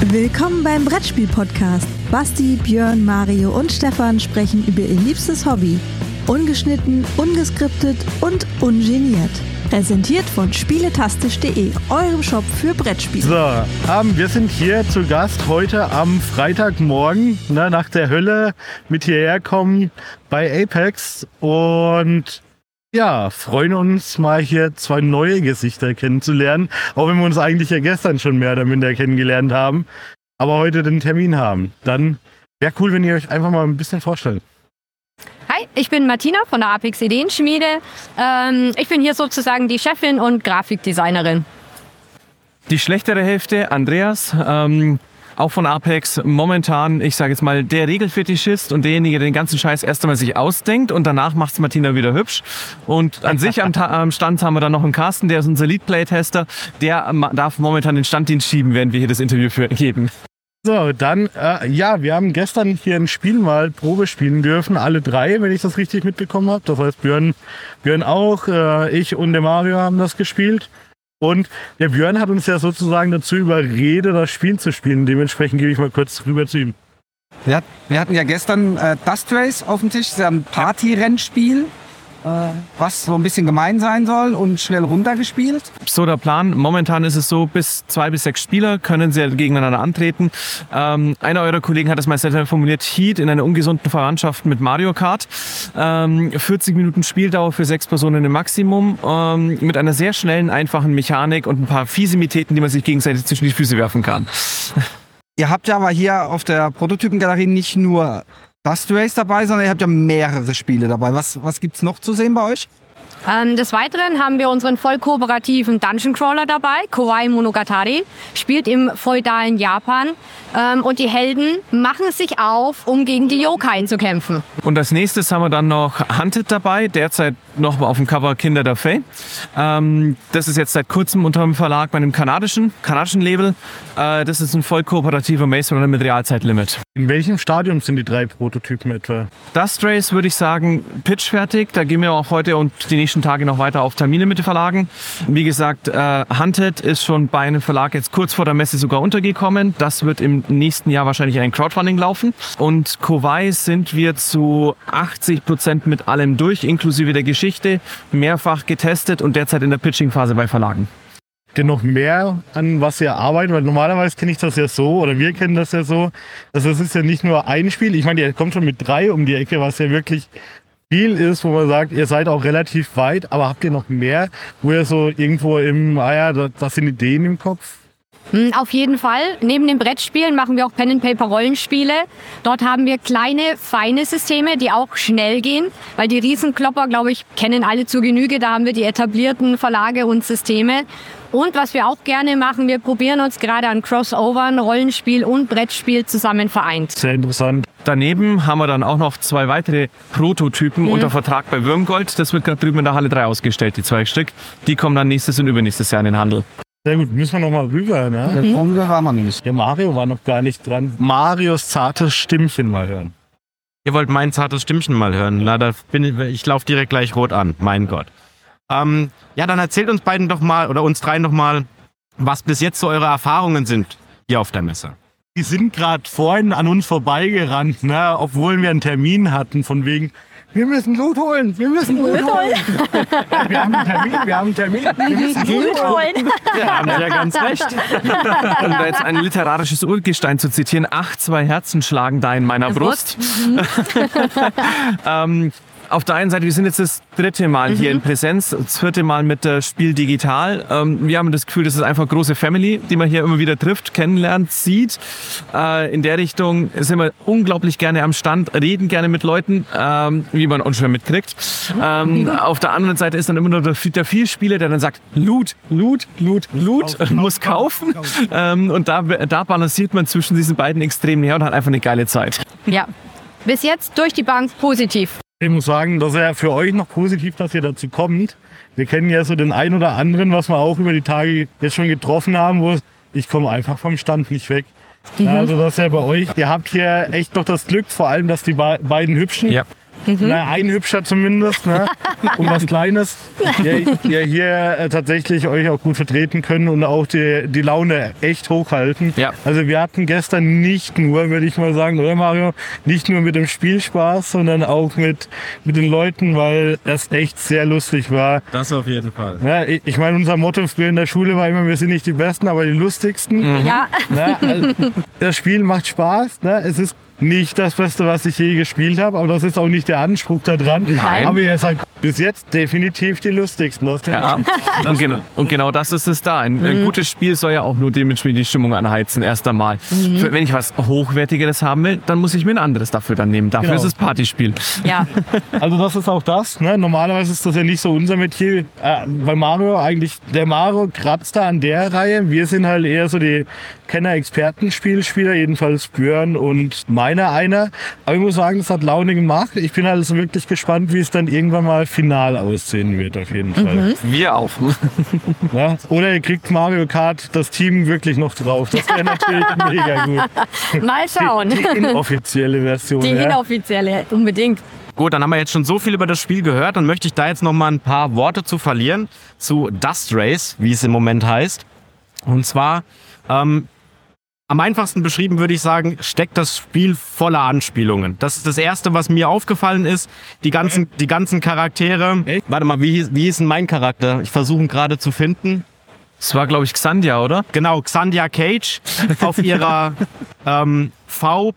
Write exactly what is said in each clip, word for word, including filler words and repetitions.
Willkommen beim Brettspiel-Podcast. Basti, Björn, Mario und Stefan sprechen über ihr liebstes Hobby. Ungeschnitten, ungeskriptet und ungeniert. Präsentiert von spieletastisch punkt de, eurem Shop für Brettspiele. So, ähm, wir sind hier zu Gast heute am Freitagmorgen, ne, nach der Hölle mit hierher kommen bei Apex und ja, freuen uns mal hier zwei neue Gesichter kennenzulernen, auch wenn wir uns eigentlich ja gestern schon mehr oder minder kennengelernt haben, aber heute den Termin haben. Dann wäre cool, wenn ihr euch einfach mal ein bisschen vorstellt. Hi, ich bin Martina von der Apex Ideenschmiede. Ähm, ich bin hier sozusagen die Chefin und Grafikdesignerin. Die schlechtere Hälfte, Andreas, ähm, auch von Apex, momentan, ich sage jetzt mal, der Regelfetischist und derjenige, der den ganzen Scheiß erst einmal sich ausdenkt und danach macht es Martina wieder hübsch. Und an sich am, Ta- am Stand haben wir dann noch einen Carsten, der ist unser Lead-Play-Tester. Der ähm, darf momentan den Standdienst schieben, während wir hier das Interview für geben. So, dann, äh, ja, wir haben gestern hier ein Spiel mal Probe spielen dürfen, alle drei, wenn ich das richtig mitbekommen habe. Das heißt, Björn, Björn auch, äh, ich und der Mario haben das gespielt. Und der Björn hat uns ja sozusagen dazu überredet, das Spiel zu spielen. Dementsprechend gebe ich mal kurz rüber zu ihm. Ja, wir hatten ja gestern äh, Dust Race auf dem Tisch, das ist ja ein Party-Rennspiel, äh, was so ein bisschen gemein sein soll und schnell runtergespielt. So der Plan. Momentan ist es so, bis zwei bis sechs Spieler können sie gegeneinander antreten. Ähm, einer eurer Kollegen hat es mal sehr formuliert, Heat in einer ungesunden Verwandtschaft mit Mario Kart. Ähm, vierzig Minuten Spieldauer für sechs Personen im Maximum, ähm, mit einer sehr schnellen, einfachen Mechanik und ein paar Fiesimitäten, die man sich gegenseitig zwischen die Füße werfen kann. Ihr habt ja aber hier auf der Prototypengalerie nicht nur Dust Race dabei, sondern ihr habt ja mehrere Spiele dabei. Was, was gibt's noch zu sehen bei euch? Ähm, des Weiteren haben wir unseren voll kooperativen Dungeon Crawler dabei, Kawaii Monogatari, spielt im feudalen Japan. Ähm, und die Helden machen sich auf, um gegen die Yokai zu kämpfen. Und als nächstes haben wir dann noch Hunted dabei, derzeit noch auf dem Cover Kinder der Fae. Ähm, das ist jetzt seit kurzem unter dem Verlag bei einem kanadischen, kanadischen Label. Äh, das ist ein voll kooperativer Maze Runner mit Realzeitlimit. In welchem Stadium sind die drei Prototypen etwa? Dust Race würde ich sagen, pitchfertig. Da gehen wir auch heute und die nächsten Tage noch weiter auf Termine mit den Verlagen. Wie gesagt, äh, Hunted ist schon bei einem Verlag jetzt kurz vor der Messe sogar untergekommen. Das wird im nächsten Jahr wahrscheinlich in ein Crowdfunding laufen. Und Kawaii sind wir zu achtzig Prozent mit allem durch, inklusive der Geschichte, mehrfach getestet und derzeit in der Pitching-Phase bei Verlagen. Denn noch mehr an was ihr arbeitet, weil normalerweise kenne ich das ja so, oder wir kennen das ja so, dass es ist ja nicht nur ein Spiel, ich meine, ihr kommt schon mit drei um die Ecke, was ja wirklich viel ist, wo man sagt, ihr seid auch relativ weit, aber habt ihr noch mehr, wo ihr so irgendwo im, ah ja, das sind Ideen im Kopf? Auf jeden Fall. Neben den Brettspielen machen wir auch Pen-and-Paper-Rollenspiele. Dort haben wir kleine, feine Systeme, die auch schnell gehen, weil die Riesenklopper, glaube ich, kennen alle zur Genüge. Da haben wir die etablierten Verlage und Systeme. Und was wir auch gerne machen, wir probieren uns gerade an Crossovern, Rollenspiel und Brettspiel zusammen vereint. Sehr interessant. Daneben haben wir dann auch noch zwei weitere Prototypen mhm. unter Vertrag bei Würmgold. Das wird gerade drüben in der Halle drei ausgestellt, die zwei Stück. Die kommen dann nächstes und übernächstes Jahr in den Handel. Sehr gut, müssen wir noch mal rüber, ne? Mhm. Rüber waren wir nicht. Der Mario war noch gar nicht dran. Marios zartes Stimmchen mal hören. Ihr wollt mein zartes Stimmchen mal hören. Leider bin ich, ich laufe direkt gleich rot an. Mein Gott. Ähm, ja, dann erzählt uns beiden doch mal, oder uns dreien doch mal, was bis jetzt so eure Erfahrungen sind hier auf der Messe. Die sind gerade vorhin an uns vorbeigerannt, ne? Obwohl wir einen Termin hatten, von wegen, wir müssen Loot holen, wir müssen Loot holen. Wir haben einen Termin, wir haben einen Termin, wir müssen Loot holen. Ja, haben ja ganz recht. Um da jetzt ein literarisches Urgestein zu zitieren, ach, zwei Herzen schlagen da in meiner Brust. Mhm. ähm, Auf der einen Seite, wir sind jetzt das dritte Mal mhm. hier in Präsenz, das vierte Mal mit äh, Spiel digital. Ähm, wir haben das Gefühl, das ist einfach eine große Family, die man hier immer wieder trifft, kennenlernt, sieht. Äh, in der Richtung sind wir unglaublich gerne am Stand, reden gerne mit Leuten, ähm, wie man unschwer mitkriegt. Ähm, auf der anderen Seite ist dann immer nur der, der Vielspieler, der dann sagt, Loot, Loot, Loot, Loot, Kauf, muss kaufen. Kauf, Kauf. Ähm, und da, da balanciert man zwischen diesen beiden Extremen her und hat einfach eine geile Zeit. Ja, bis jetzt durch die Bank positiv. Ich muss sagen, das ist ja für euch noch positiv, dass ihr dazu kommt. Wir kennen ja so den einen oder anderen, was wir auch über die Tage jetzt schon getroffen haben, wo ich komme einfach vom Stand nicht weg. Mhm. Ja, also das ist ja bei euch. Ihr habt hier echt noch das Glück, vor allem, dass die beiden Hübschen ja. Mhm. Na, ein hübscher zumindest, ne? Und was Kleines, der, der hier äh, tatsächlich euch auch gut vertreten können und auch die, die Laune echt hochhalten. Ja. Also wir hatten gestern nicht nur, würde ich mal sagen, oder Mario, nicht nur mit dem Spiel Spaß, sondern auch mit, mit den Leuten, weil das echt sehr lustig war. Das auf jeden Fall. Ja, ich, ich meine, unser Motto früher in der Schule war immer, wir sind nicht die Besten, aber die lustigsten. Mhm. Ja, Ne? Also, das Spiel macht Spaß. Ne? Es ist nicht das Beste, was ich je gespielt habe, aber das ist auch nicht der Anspruch da dran. Nein. Aber ihr seid bis jetzt definitiv die lustigsten. Das Ja, und, genau, und genau das ist es da. Ein, ein gutes Spiel soll ja auch nur dementsprechend die Stimmung anheizen, erst einmal. Für, wenn ich was Hochwertigeres haben will, dann muss ich mir ein anderes dafür dann nehmen. Dafür Genau. ist es Partyspiel. ja. Also das ist auch das. Ne? Normalerweise ist das ja nicht so unser Metier. Äh, bei Mario eigentlich, der Mario kratzt da an der Reihe. Wir sind halt eher so die Kenner-Experten-Spielspieler, jedenfalls Björn und meiner einer. Aber ich muss sagen, es hat Laune gemacht. Ich bin also wirklich gespannt, wie es dann irgendwann mal final aussehen wird, auf jeden Fall. Wir auch. Ja? Oder ihr kriegt Mario Kart das Team wirklich noch drauf. Das wäre natürlich mega gut. Mal schauen. Die, die inoffizielle Version. Die ja? inoffizielle, unbedingt. Gut, dann haben wir jetzt schon so viel über das Spiel gehört. Dann möchte ich da jetzt noch mal ein paar Worte zu verlieren zu Dust Race, wie es im Moment heißt. Und zwar, ähm, am einfachsten beschrieben würde ich sagen, steckt das Spiel voller Anspielungen. Das ist das Erste, was mir aufgefallen ist. Die ganzen, die ganzen Charaktere. Echt? Warte mal, wie hieß, wie hieß denn mein Charakter? Ich versuche ihn gerade zu finden. Das war, glaube ich, Xandia, oder? Genau, Xandia Cage auf ihrer ähm, V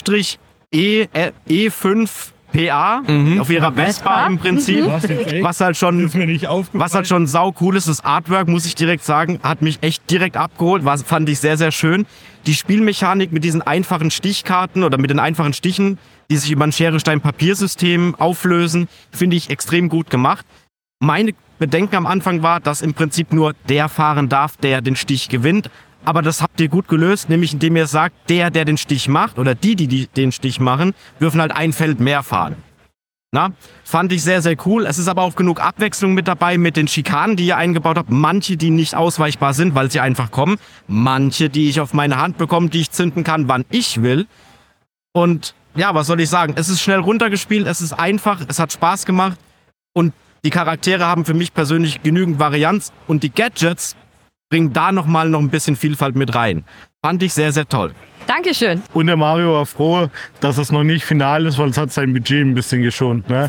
E fünf P A, Mhm. auf ihrer Vespa im Prinzip. Was, jetzt echt? Was halt schon ist mir nicht aufgefallen. Was halt schon sau cool ist, das Artwork, muss ich direkt sagen, hat mich echt direkt abgeholt, was fand ich sehr, sehr schön. Die Spielmechanik mit diesen einfachen Stichkarten oder mit den einfachen Stichen, die sich über ein Schere-Stein-Papier-System auflösen, finde ich extrem gut gemacht. Meine Bedenken am Anfang war, dass im Prinzip nur der fahren darf, der den Stich gewinnt. Aber das habt ihr gut gelöst, nämlich indem ihr sagt, der, der den Stich macht oder die, die, die den Stich machen, dürfen halt ein Feld mehr fahren. Na, fand ich sehr, sehr cool. Es ist aber auch genug Abwechslung mit dabei mit den Schikanen, die ihr eingebaut habt. Manche, die nicht ausweichbar sind, weil sie einfach kommen. Manche, die ich auf meine Hand bekomme, die ich zünden kann, wann ich will. Und ja, was soll ich sagen? Es ist schnell runtergespielt, es ist einfach, es hat Spaß gemacht. Und die Charaktere haben für mich persönlich genügend Varianz. Und die Gadgets bringen da nochmal noch ein bisschen Vielfalt mit rein. Fand ich sehr, sehr toll. Dankeschön. Und der Mario war froh, dass es noch nicht final ist, weil es hat sein Budget ein bisschen geschont. Ne?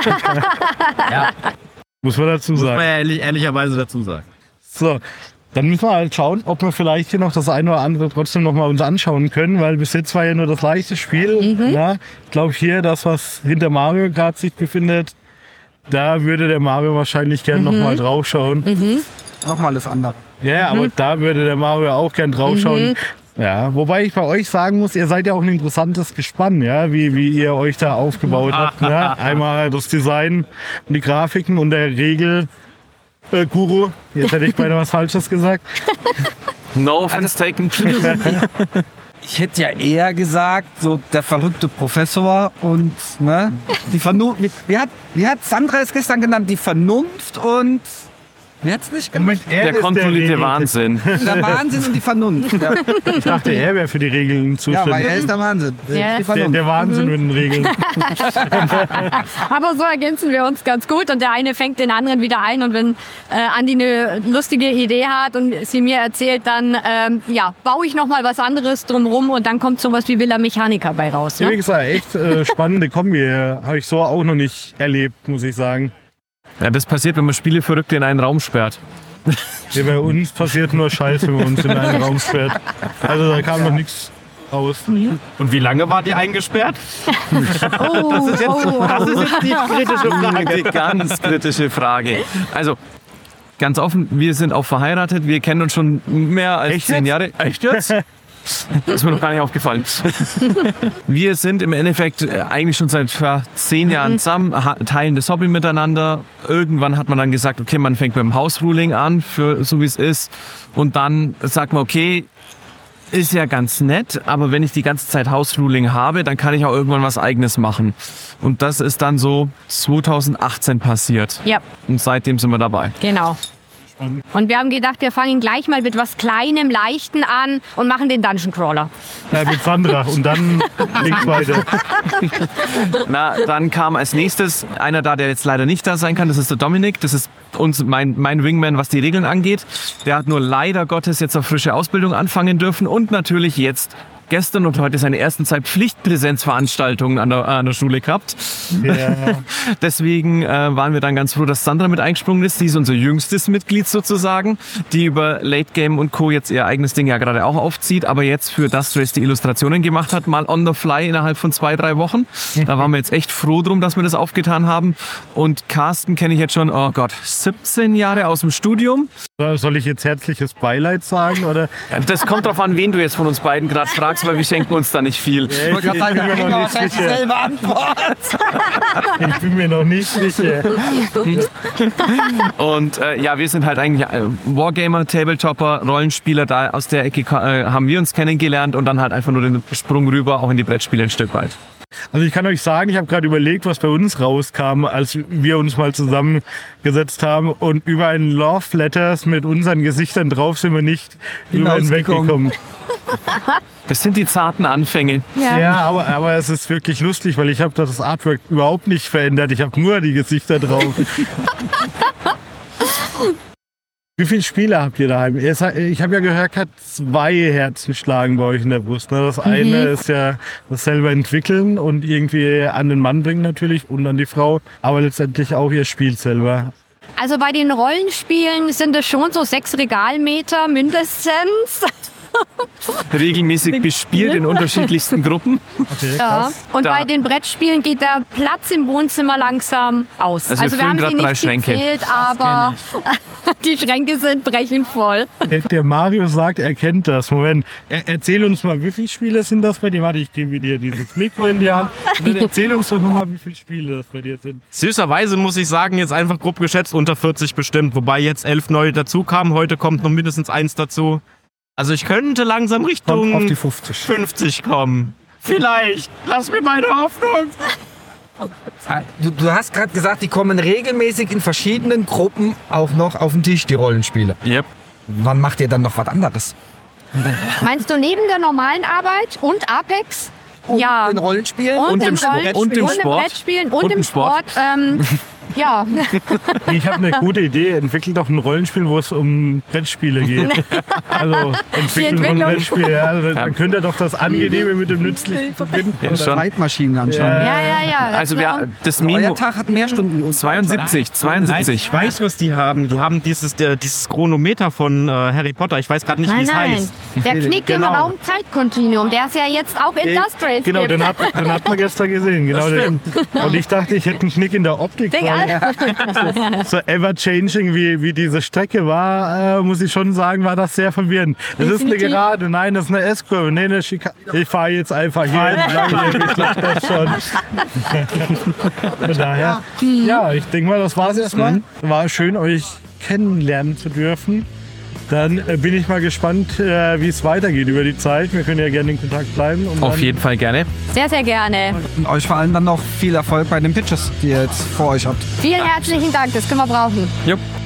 Ja. Muss man dazu Muss man sagen. ja ehrlich, ehrlicherweise dazu sagen. So, dann müssen wir halt schauen, ob wir vielleicht hier noch das eine oder andere trotzdem noch mal uns anschauen können, weil bis jetzt war ja nur das leichte Spiel. Ja, ich glaube hier, das, was hinter Mario gerade sich befindet, da würde der Mario wahrscheinlich gern noch mal drauf schauen. Nochmal das andere. Ja, aber da würde der Mario auch gern drauf schauen. Ja, wobei ich bei euch sagen muss, ihr seid ja auch ein interessantes Gespann, ja, wie, wie ihr euch da aufgebaut habt. Ne? Einmal das Design und die Grafiken und der Regel äh, Guru. Jetzt hätte ich beinahe was Falsches gesagt. No offense taken. Ich hätte ja eher gesagt, so der verrückte Professor und ne, die Vernunft. Wie, wie hat, wie hat Sandra es gestern genannt? Die Vernunft und wie hat's nicht genannt? Er Der ist kontrollierte Regel- Wahnsinn. Der Wahnsinn und die Vernunft. Ja, Ich dachte, er wäre für die Regeln ja weil er zuständig. ist der Wahnsinn. Ja. Die Der, Vernunft. der Wahnsinn mit den Regeln. Aber so ergänzen wir uns ganz gut und der eine fängt den anderen wieder ein und wenn äh, Andi eine lustige Idee hat und sie mir erzählt, dann ähm, ja, baue ich noch mal was anderes drumrum und dann kommt sowas wie Villa Mechanica bei raus. Wie Ne? gesagt, echt äh, spannende Kombi. Habe ich so auch noch nicht erlebt, muss ich sagen. Ja, das passiert, wenn man Spieleverrückte in einen Raum sperrt. Ja, bei uns passiert nur Scheiße, wenn man uns in einen Raum sperrt. Also da kam noch nichts raus. Und wie lange wart ihr eingesperrt? Oh, Das ist jetzt, oh. das ist jetzt die kritische Die Frage. ganz kritische Frage. Also, ganz offen, wir sind auch verheiratet. Wir kennen uns schon mehr als Echt zehn jetzt? Jahre. Echt jetzt? Das ist mir noch gar nicht aufgefallen. Wir sind im Endeffekt äh, eigentlich schon seit ja, zehn Jahren zusammen, ha- teilen das Hobby miteinander. Irgendwann hat man dann gesagt, okay, man fängt mit dem House-Ruling an, für so wie es ist. Und dann sagt man, okay, ist ja ganz nett, aber wenn ich die ganze Zeit House-Ruling habe, dann kann ich auch irgendwann was Eigenes machen. Und das ist dann so zweitausendachtzehn passiert. Ja, Und seitdem sind wir dabei. genau. Und wir haben gedacht, wir fangen gleich mal mit was Kleinem, Leichten an und machen den Dungeon Crawler. Ja, mit Sandra und dann links weiter. Na, dann kam als nächstes einer da, der jetzt leider nicht da sein kann. Das ist der Dominik. Das ist uns mein, mein Wingman, was die Regeln angeht. Der hat nur leider Gottes jetzt auf frische Ausbildung anfangen dürfen und natürlich jetzt gestern und heute seine ersten zwei Pflichtpräsenzveranstaltungen an der, an der Schule gehabt. Ja. Deswegen äh, waren wir dann ganz froh, dass Sandra mit eingesprungen ist. Die ist unser jüngstes Mitglied sozusagen, die über Late Game und Co. jetzt ihr eigenes Ding ja gerade auch aufzieht, aber jetzt für Dust Race die Illustrationen gemacht hat, mal on the fly innerhalb von zwei, drei Wochen. Da waren wir jetzt echt froh drum, dass wir das aufgetan haben. Und Carsten kenne ich jetzt schon, oh Gott, siebzehn Jahre aus dem Studium. Soll ich jetzt herzliches Beileid sagen? Oder? Das kommt drauf an, wen du jetzt von uns beiden gerade fragst, weil wir schenken uns da nicht viel. Ich, ich, bin mir noch nicht sicher. Selbe Antwort. Ich bin mir noch nicht sicher. Und äh, ja, wir sind halt eigentlich äh, Wargamer, Tabletopper, Rollenspieler. Da aus der Ecke äh, haben wir uns kennengelernt und dann halt einfach nur den Sprung rüber auch in die Brettspiele ein Stück weit. Also ich kann euch sagen, ich habe gerade überlegt, was bei uns rauskam, als wir uns mal zusammengesetzt haben, und über ein Love Letters mit unseren Gesichtern drauf sind wir nicht drüber hinweggekommen. Das sind die zarten Anfänge. Ja. Ja, aber, aber es ist wirklich lustig, weil ich habe das Artwork überhaupt nicht verändert. Ich habe nur die Gesichter drauf. Wie viele Spiele habt ihr daheim? Ich habe ja gehört, hat zwei Herzen schlagen bei euch in der Brust. Das eine mhm. ist ja das selber entwickeln und irgendwie an den Mann bringen natürlich und an die Frau, aber letztendlich auch ihr Spiel selber. Also bei den Rollenspielen sind es schon so sechs Regalmeter mindestens. Regelmäßig bespielt in unterschiedlichsten Gruppen. Okay, ja. Und Da- bei den Brettspielen geht der Platz im Wohnzimmer langsam aus. Also wir füllen haben grad sie drei nicht Schränke. gezählt, aber die Schränke sind brechend voll. Der, der Mario sagt, er kennt das. Moment, er, erzähl uns mal, wie viele Spiele sind das bei dir? Warte, ich gebe dir dieses Mikro in die Hand. Und dann erzähl uns doch mal, wie viele Spiele das bei dir sind. Süßerweise muss ich sagen, jetzt einfach grob geschätzt unter vierzig bestimmt, wobei jetzt elf neue dazu kamen. Heute kommt noch mindestens eins dazu. Also ich könnte langsam Richtung Kommt auf die fünfzig. fünfzig kommen. Vielleicht. Lass mir meine Hoffnung. Du, du hast gerade gesagt, die kommen regelmäßig in verschiedenen Gruppen auch noch auf den Tisch, die Rollenspiele. Yep. Wann macht ihr dann noch was anderes? Meinst du neben der normalen Arbeit und Apex? Ja. In Rollenspielen? Und, Und im im Sport. Rollenspiel- Und im und Sport. Brettspielen und, Und im im Sport. Sport. Ähm, ja. Ich habe eine gute Idee. Entwickelt doch ein Rollenspiel, wo es um Brettspiele geht. Also entwickeln von Entwicklung. Brettspiele. Ja, also, dann könnt ihr doch das Angenehme mit dem Nützlichen verbinden. Ja, schon. Zeitmaschinen anscheinend. Ja, ja, ja. Also wir, das Euer Memo Tag hat mehr Stunden wie uns. zweiundsiebzig, Nein, zweiundsiebzig. ich weiß, was die haben. Die haben dieses, der, dieses Chronometer von äh, Harry Potter. Ich weiß gerade nicht, wie Nein, es nein. heißt. Der Knick im Genau. Raumzeitkontinuum, der ist ja jetzt auch in Dust Race. Genau, den hat, den hat man gestern gesehen. Genau, den. Und ich dachte, ich hätte einen Knick in der Optik. Ding, weil so ever-changing wie, wie diese Strecke war, äh, muss ich schon sagen, war das sehr verwirrend. Das ist eine Definitiv. Gerade, nein, das ist eine S-Kurve, nee, eine Schikane. Ich fahre jetzt einfach hier entlang, ich glaube das schon. Von daher, ja, ich denke mal, das war es erstmal. War schön, euch kennenlernen zu dürfen. Dann äh, bin ich mal gespannt, äh, wie es weitergeht über die Zeit. Wir können ja gerne in Kontakt bleiben. Und Auf dann jeden Fall gerne. Sehr, sehr gerne. Und euch vor allem dann noch viel Erfolg bei den Pitches, die ihr jetzt vor euch habt. Vielen herzlichen Dank, das können wir brauchen. Jupp.